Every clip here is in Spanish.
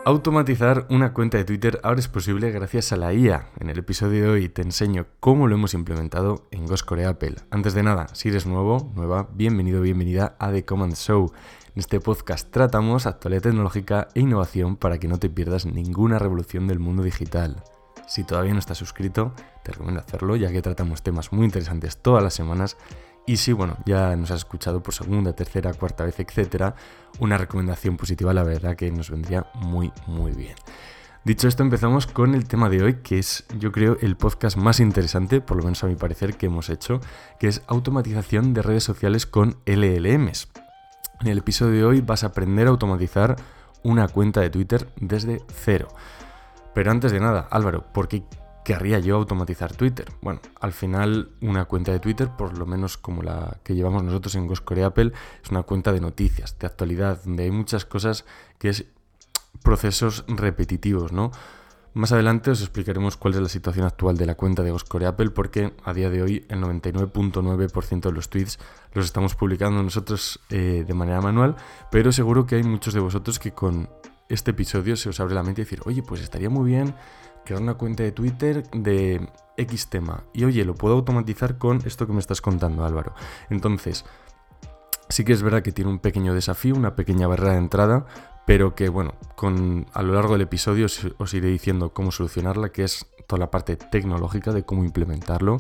Automatizar una cuenta de Twitter ahora es posible gracias a la IA. En el episodio de hoy te enseño cómo lo hemos implementado en Goscore Apple. Antes de nada, si eres nueva, bienvenido, bienvenida a The Command Show. En este podcast tratamos actualidad tecnológica e innovación para que no te pierdas ninguna revolución del mundo digital. Si todavía no estás suscrito, te recomiendo hacerlo, ya que tratamos temas muy interesantes todas las semanas. Y si, ya nos has escuchado por segunda, tercera, cuarta vez, etcétera, una recomendación positiva, la verdad que nos vendría muy bien. Dicho esto, empezamos con el tema de hoy, que es, yo creo, el podcast más interesante, por lo menos a mi parecer, que hemos hecho, que es automatización de redes sociales con LLMs. En el episodio de hoy vas a aprender a automatizar una cuenta de Twitter desde cero. Pero antes de nada, Álvaro, ¿por qué querría yo automatizar Twitter? Bueno, al final una cuenta de Twitter, por lo menos como la que llevamos nosotros en Goscore Apple, es una cuenta de noticias, de actualidad, donde hay muchas cosas que es procesos repetitivos, ¿no? Más adelante os explicaremos cuál es la situación actual de la cuenta de Goscore Apple, porque a día de hoy el 99.9% de los tweets los estamos publicando nosotros de manera manual, pero seguro que hay muchos de vosotros que con este episodio se os abre la mente y decir, oye, pues estaría muy bien crear una cuenta de Twitter de X tema. Y oye, lo puedo automatizar con esto que me estás contando, Álvaro. Entonces, sí que es verdad que tiene un pequeño desafío, una pequeña barrera de entrada, pero que a lo largo del episodio os iré diciendo cómo solucionarla, que es toda la parte tecnológica de cómo implementarlo.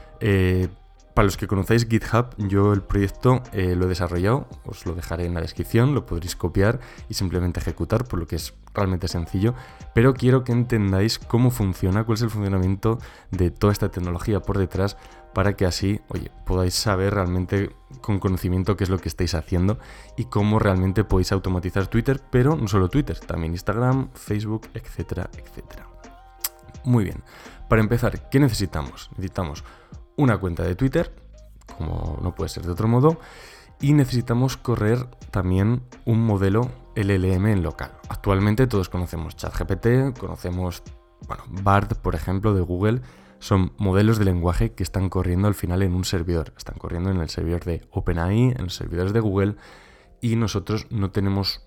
Para los que conocéis GitHub, yo el proyecto lo he desarrollado, os lo dejaré en la descripción, lo podréis copiar y simplemente ejecutar, por lo que es realmente sencillo, pero quiero que entendáis cómo funciona, cuál es el funcionamiento de toda esta tecnología por detrás, para que así, podáis saber realmente con conocimiento qué es lo que estáis haciendo y cómo realmente podéis automatizar Twitter, pero no solo Twitter, también Instagram, Facebook, etcétera, etcétera. Muy bien, para empezar, ¿qué necesitamos? Necesitamos una cuenta de Twitter, como no puede ser de otro modo, y necesitamos correr también un modelo LLM en local. Actualmente todos conocemos ChatGPT, conocemos Bard, por ejemplo, de Google. Son modelos de lenguaje que están corriendo al final en un servidor. Están corriendo en el servidor de OpenAI, en los servidores de Google, y nosotros no tenemos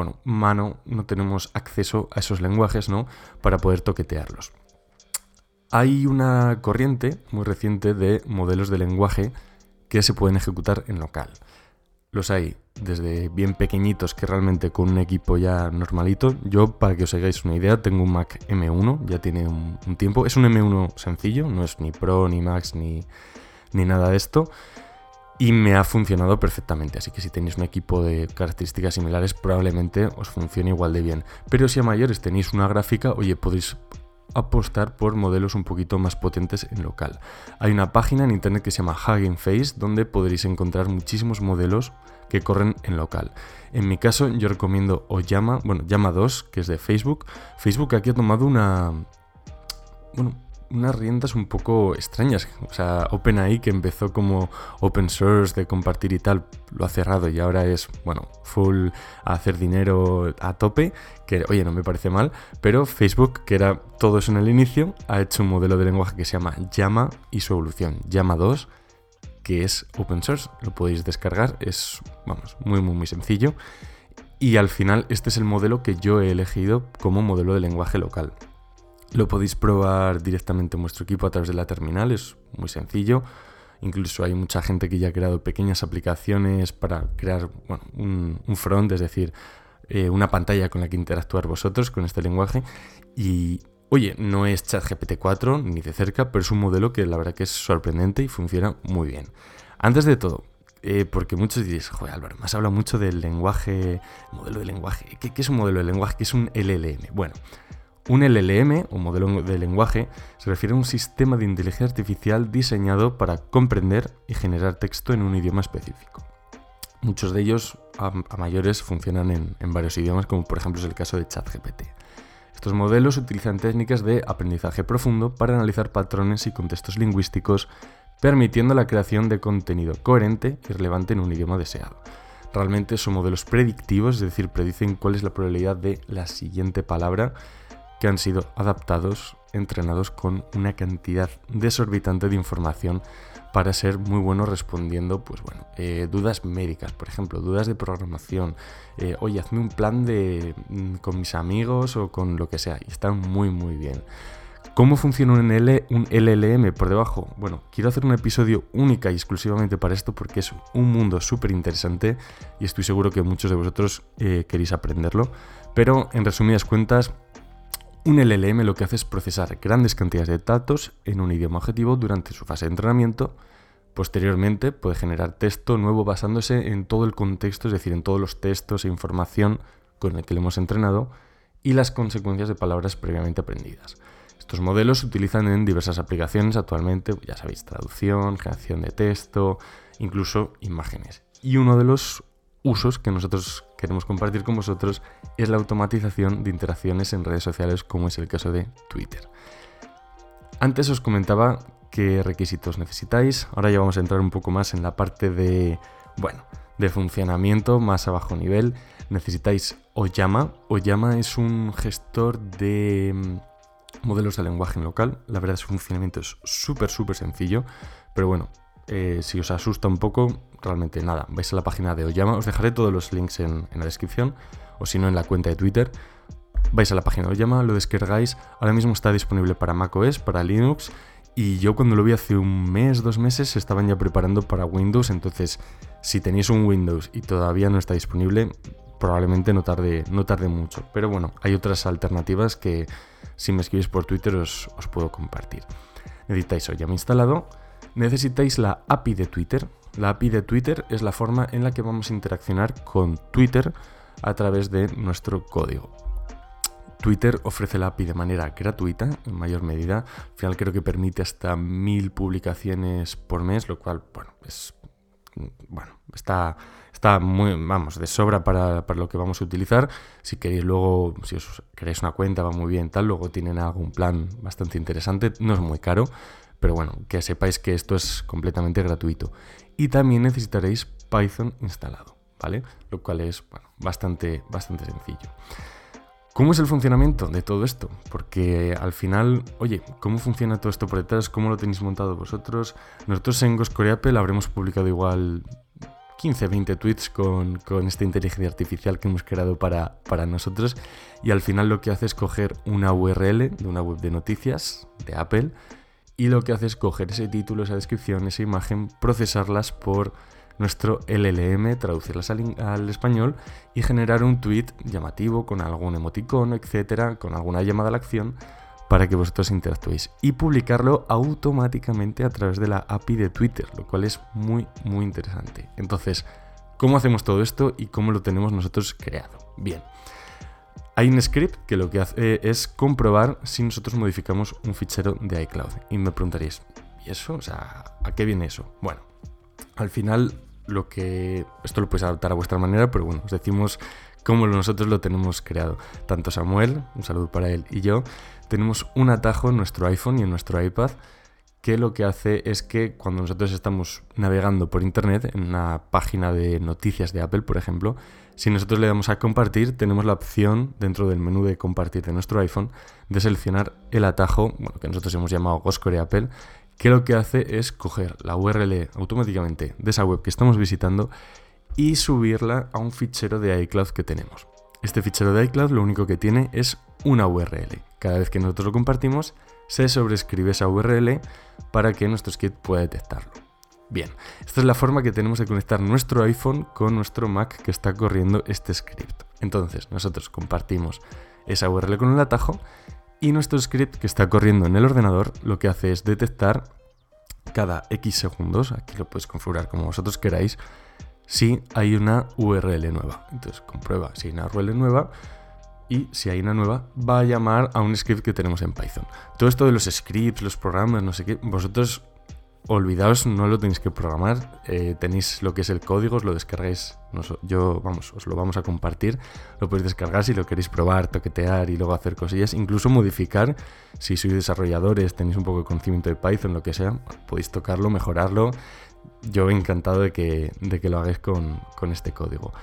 no tenemos acceso a esos lenguajes, ¿no?, para poder toquetearlos. Hay una corriente muy reciente de modelos de lenguaje que se pueden ejecutar en local. Los hay desde bien pequeñitos, que realmente con un equipo ya normalito. Yo, para que os hagáis una idea, tengo un Mac M1, ya tiene un tiempo. Es un M1 sencillo, no es ni Pro, ni Max, ni nada de esto. Y me ha funcionado perfectamente, así que si tenéis un equipo de características similares, probablemente os funcione igual de bien. Pero si a mayores tenéis una gráfica, podéis apostar por modelos un poquito más potentes en local. Hay una página en internet que se llama Hugging Face, donde podréis encontrar muchísimos modelos que corren en local. En mi caso, yo recomiendo Llama 2, que es de Facebook. Facebook aquí ha tomado unas riendas un poco extrañas. O sea, OpenAI, que empezó como open source de compartir y tal, lo ha cerrado y ahora es, full a hacer dinero a tope, que, no me parece mal, pero Facebook, que era todo eso en el inicio, ha hecho un modelo de lenguaje que se llama Llama y su evolución, Llama 2, que es open source, lo podéis descargar, es, muy sencillo, y al final este es el modelo que yo he elegido como modelo de lenguaje local. Lo podéis probar directamente en vuestro equipo a través de la terminal, es muy sencillo. Incluso hay mucha gente que ya ha creado pequeñas aplicaciones para crear un front, es decir, una pantalla con la que interactuar vosotros con este lenguaje. Y, no es ChatGPT 4 ni de cerca, pero es un modelo que la verdad que es sorprendente y funciona muy bien. Antes de todo, porque muchos diréis, Álvaro, me has hablado mucho del lenguaje, modelo de lenguaje. ¿Qué es un modelo de lenguaje? ¿Qué es un LLM? Un LLM, o modelo de lenguaje, se refiere a un sistema de inteligencia artificial diseñado para comprender y generar texto en un idioma específico. Muchos de ellos, a mayores, funcionan en varios idiomas, como por ejemplo es el caso de ChatGPT. Estos modelos utilizan técnicas de aprendizaje profundo para analizar patrones y contextos lingüísticos, permitiendo la creación de contenido coherente y relevante en un idioma deseado. Realmente son modelos predictivos, es decir, predicen cuál es la probabilidad de la siguiente palabra, que han sido adaptados entrenados con una cantidad desorbitante de información para ser muy buenos respondiendo, dudas médicas, por ejemplo, dudas de programación. Oye, hazme un plan con mis amigos o con lo que sea. Y están muy, muy bien. ¿Cómo funciona un LLM por debajo? Bueno, quiero hacer un episodio única y exclusivamente para esto porque es un mundo súper interesante y estoy seguro que muchos de vosotros queréis aprenderlo. Pero en resumidas cuentas, un LLM lo que hace es procesar grandes cantidades de datos en un idioma objetivo durante su fase de entrenamiento. Posteriormente puede generar texto nuevo basándose en todo el contexto, es decir, en todos los textos e información con el que le hemos entrenado y las consecuencias de palabras previamente aprendidas. Estos modelos se utilizan en diversas aplicaciones actualmente, ya sabéis, traducción, generación de texto, incluso imágenes. Y uno de los usos que nosotros queremos compartir con vosotros es la automatización de interacciones en redes sociales, como es el caso de Twitter. Antes os comentaba qué requisitos necesitáis, ahora ya vamos a entrar un poco más en la parte de funcionamiento más a bajo nivel. Necesitáis Oyama. Oyama es un gestor de modelos de lenguaje en local. La verdad, su funcionamiento es súper sencillo, pero bueno, si os asusta un poco, realmente nada, vais a la página de Oyama, os dejaré todos los links en la descripción, o si no en la cuenta de Twitter. Vais a la página de Oyama, lo descargáis, ahora mismo está disponible para macOS, para Linux, y yo cuando lo vi hace un mes, 2 meses, se estaban ya preparando para Windows, entonces si tenéis un Windows y todavía no está disponible, probablemente no tarde mucho, pero bueno, hay otras alternativas que si me escribís por Twitter os puedo compartir. Necesitáis Oyama instalado, necesitáis la API de Twitter. La API de Twitter es la forma en la que vamos a interaccionar con Twitter a través de nuestro código. Twitter ofrece la API de manera gratuita, en mayor medida. Al final creo que permite hasta 1000 publicaciones por mes, lo cual, está muy, de sobra para lo que vamos a utilizar. Si queréis luego, si os queréis una cuenta, va muy bien, luego tienen algún plan bastante interesante, no es muy caro, pero bueno, que sepáis que esto es completamente gratuito. Y también necesitaréis Python instalado, ¿vale? Lo cual es, bastante sencillo. ¿Cómo es el funcionamiento de todo esto? Porque al final, oye, ¿cómo funciona todo esto por detrás? ¿Cómo lo tenéis montado vosotros? Nosotros en Ghost Core Apple habremos publicado igual 15-20 tweets con esta inteligencia artificial que hemos creado para nosotros, y al final lo que hace es coger una URL de una web de noticias de Apple y lo que hace es coger ese título, esa descripción, esa imagen, procesarlas por nuestro LLM, traducirlas al español y generar un tweet llamativo con algún emoticono, etcétera, con alguna llamada a la acción para que vosotros interactuéis y publicarlo automáticamente a través de la API de Twitter, lo cual es muy interesante. Entonces, ¿cómo hacemos todo esto y cómo lo tenemos nosotros creado? Bien, hay un script que lo que hace es comprobar si nosotros modificamos un fichero de iCloud. Y me preguntaréis, ¿y eso? O sea, ¿a qué viene eso? Bueno, al final esto lo podéis adaptar a vuestra manera, pero bueno, os decimos cómo nosotros lo tenemos creado. Tanto Samuel, un saludo para él, y yo, tenemos un atajo en nuestro iPhone y en nuestro iPad que lo que hace es que cuando nosotros estamos navegando por internet en una página de noticias de Apple, por ejemplo, si nosotros le damos a compartir, tenemos la opción dentro del menú de compartir de nuestro iPhone de seleccionar el atajo, que nosotros hemos llamado Ghost Core Apple, que lo que hace es coger la URL automáticamente de esa web que estamos visitando y subirla a un fichero de iCloud que tenemos. Este fichero de iCloud lo único que tiene es una URL. Cada vez que nosotros lo compartimos, se sobrescribe esa URL para que nuestro script pueda detectarlo. Bien, esta es la forma que tenemos de conectar nuestro iPhone con nuestro Mac que está corriendo este script. Entonces, nosotros compartimos esa URL con el atajo y nuestro script que está corriendo en el ordenador lo que hace es detectar cada X segundos, aquí lo podéis configurar como vosotros queráis, si hay una URL nueva. Entonces comprueba si hay una URL nueva y si hay una nueva va a llamar a un script que tenemos en Python. Todo esto de los scripts, los programas, no sé qué, vosotros olvidaos, no lo tenéis que programar, tenéis lo que es el código, os lo descargáis, os lo vamos a compartir, lo podéis descargar si lo queréis probar, toquetear y luego hacer cosillas, incluso modificar, si sois desarrolladores, tenéis un poco de conocimiento de Python, lo que sea, podéis tocarlo, mejorarlo. Yo encantado de que lo hagáis con este código.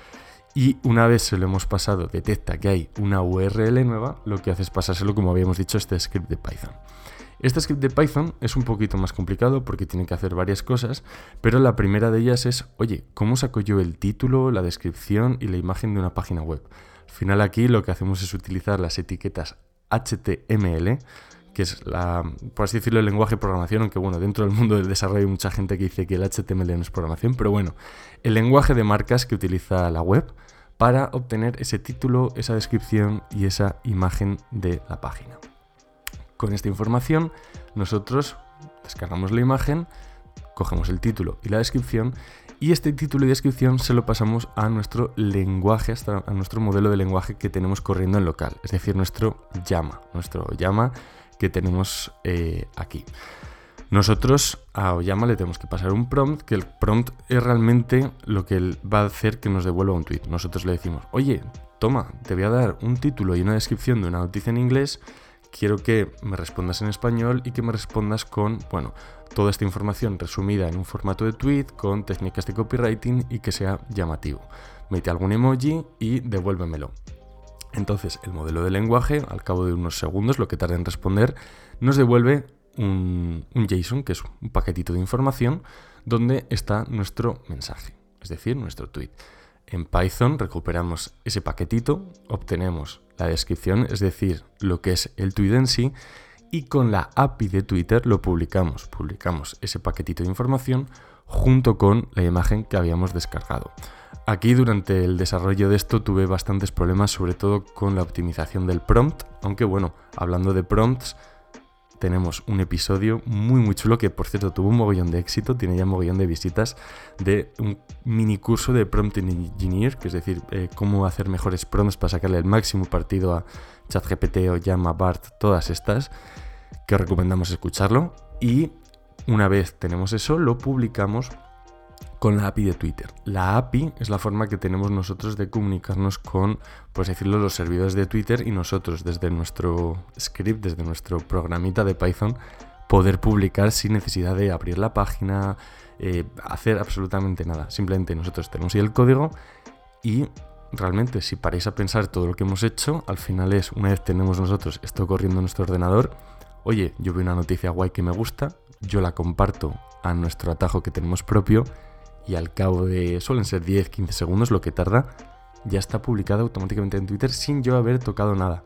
Y una vez se lo hemos pasado, detecta que hay una URL nueva, lo que hace es pasárselo, como habíamos dicho, este script de Python. Este script de Python es un poquito más complicado porque tiene que hacer varias cosas, pero la primera de ellas es, oye, ¿cómo saco yo el título, la descripción y la imagen de una página web? Al final aquí lo que hacemos es utilizar las etiquetas HTML, que es por así decirlo, el lenguaje de programación, aunque bueno, dentro del mundo del desarrollo hay mucha gente que dice que el HTML no es programación, pero bueno, el lenguaje de marcas que utiliza la web para obtener ese título, esa descripción y esa imagen de la página. Con esta información, nosotros descargamos la imagen, cogemos el título y la descripción, y este título y descripción se lo pasamos a nuestro lenguaje, a nuestro modelo de lenguaje que tenemos corriendo en local, es decir, nuestro Llama que tenemos aquí. Nosotros a Oyama le tenemos que pasar un prompt, que el prompt es realmente lo que él va a hacer que nos devuelva un tweet. Nosotros le decimos, oye, toma, te voy a dar un título y una descripción de una noticia en inglés, quiero que me respondas en español y que me respondas con, bueno, toda esta información resumida en un formato de tweet, con técnicas de copywriting y que sea llamativo. Mete algún emoji y devuélvemelo. Entonces, el modelo de lenguaje, al cabo de unos segundos, lo que tarda en responder, nos devuelve un JSON, que es un paquetito de información, donde está nuestro mensaje, es decir, nuestro tweet. En Python recuperamos ese paquetito, obtenemos la descripción, es decir, lo que es el tweet en sí, y con la API de Twitter lo publicamos. Publicamos ese paquetito de información junto con la imagen que habíamos descargado. Aquí durante el desarrollo de esto tuve bastantes problemas, sobre todo con la optimización del prompt, aunque bueno, hablando de prompts, tenemos un episodio muy chulo que, por cierto, tuvo un mogollón de éxito, tiene ya un mogollón de visitas, de un mini curso de Prompt Engineer, que es decir, cómo hacer mejores prompts para sacarle el máximo partido a ChatGPT o Llama, Bart, todas estas, que os recomendamos escucharlo. Y una vez tenemos eso, lo publicamos con la API de Twitter. La API es la forma que tenemos nosotros de comunicarnos con, por decirlo, los servidores de Twitter, y nosotros desde nuestro script, desde nuestro programita de Python, poder publicar sin necesidad de abrir la página, hacer absolutamente nada. Simplemente nosotros tenemos ahí el código y realmente, si paráis a pensar todo lo que hemos hecho, al final es, una vez tenemos nosotros esto corriendo en nuestro ordenador, oye, yo veo una noticia guay que me gusta, yo la comparto a nuestro atajo que tenemos propio, y al cabo de, suelen ser 10-15 segundos lo que tarda, ya está publicado automáticamente en Twitter sin yo haber tocado nada.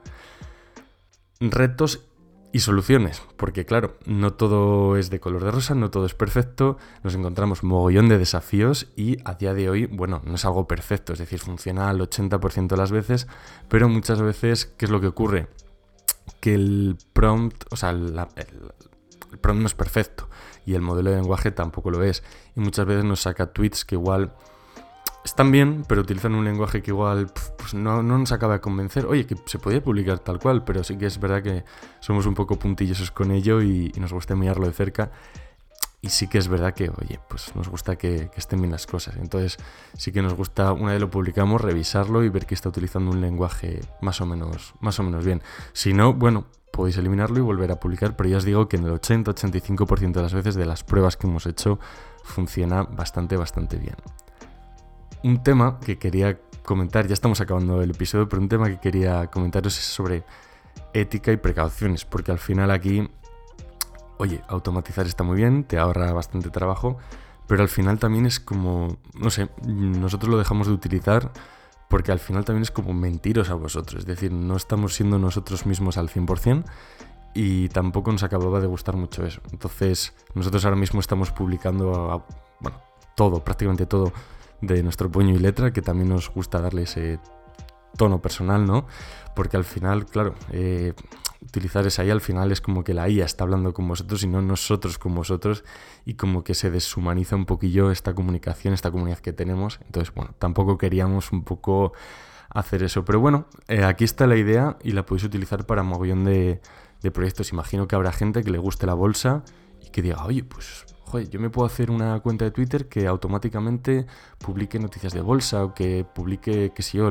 Retos y soluciones, porque claro, no todo es de color de rosa, no todo es perfecto, nos encontramos un mogollón de desafíos y a día de hoy, bueno, no es algo perfecto, es decir, funciona al 80% de las veces, pero muchas veces, ¿qué es lo que ocurre? Que el prompt, o sea, el prompt no es perfecto y el modelo de lenguaje tampoco lo es, y muchas veces nos saca tweets que igual están bien, pero utilizan un lenguaje que igual pues no nos acaba de convencer. Oye, que se podía publicar tal cual, pero sí que es verdad que somos un poco puntillosos con ello y nos gusta mirarlo de cerca. Y sí que es verdad que, oye, pues nos gusta que estén bien las cosas. Entonces sí que nos gusta, una vez lo publicamos, revisarlo y ver que está utilizando un lenguaje más o menos bien. Si no, bueno, podéis eliminarlo y volver a publicar, pero ya os digo que en el 80-85% de las veces de las pruebas que hemos hecho funciona bastante bien. Un tema que quería comentar, ya estamos acabando el episodio, pero un tema que quería comentaros es sobre ética y precauciones, porque al final aquí, oye, automatizar está muy bien, te ahorra bastante trabajo, pero al final también es como, no sé, nosotros lo dejamos de utilizar porque al final también es como mentiros a vosotros, es decir, no estamos siendo nosotros mismos al 100% y tampoco nos acababa de gustar mucho eso. Entonces, nosotros ahora mismo estamos publicando, prácticamente todo de nuestro puño y letra, que también nos gusta darle ese tono personal, ¿no? Porque al final, claro, utilizar esa IA al final es como que la IA está hablando con vosotros y no nosotros con vosotros, y como que se deshumaniza un poquillo esta comunicación, esta comunidad que tenemos. Entonces, bueno, tampoco queríamos un poco hacer eso. Pero bueno, aquí está la idea y la podéis utilizar para un mogollón de proyectos. Imagino que habrá gente que le guste la bolsa y que diga, oye, pues joder, yo me puedo hacer una cuenta de Twitter que automáticamente publique noticias de bolsa o que publique, qué sé yo,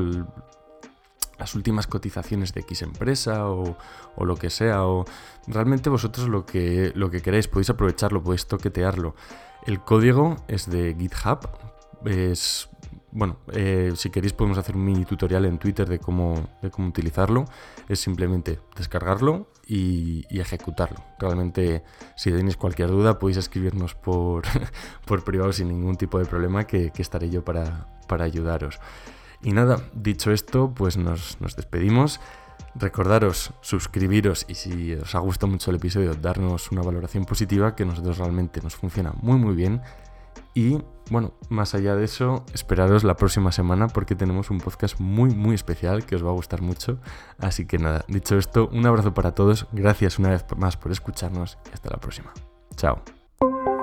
las últimas cotizaciones de X empresa o lo que sea, o realmente vosotros lo que queráis, podéis aprovecharlo, podéis toquetearlo. El código es de GitHub, es si queréis podemos hacer un mini tutorial en Twitter de cómo utilizarlo. Es simplemente descargarlo y ejecutarlo. Realmente, si tenéis cualquier duda, podéis escribirnos por privado sin ningún tipo de problema, que estaré yo para ayudaros. Y nada, dicho esto, pues nos despedimos. Recordaros, suscribiros y si os ha gustado mucho el episodio, darnos una valoración positiva, que a nosotros realmente nos funciona muy muy bien. Y bueno, más allá de eso, esperaros la próxima semana porque tenemos un podcast muy muy especial que os va a gustar mucho. Así que nada, dicho esto, un abrazo para todos, gracias una vez más por escucharnos y hasta la próxima. Chao.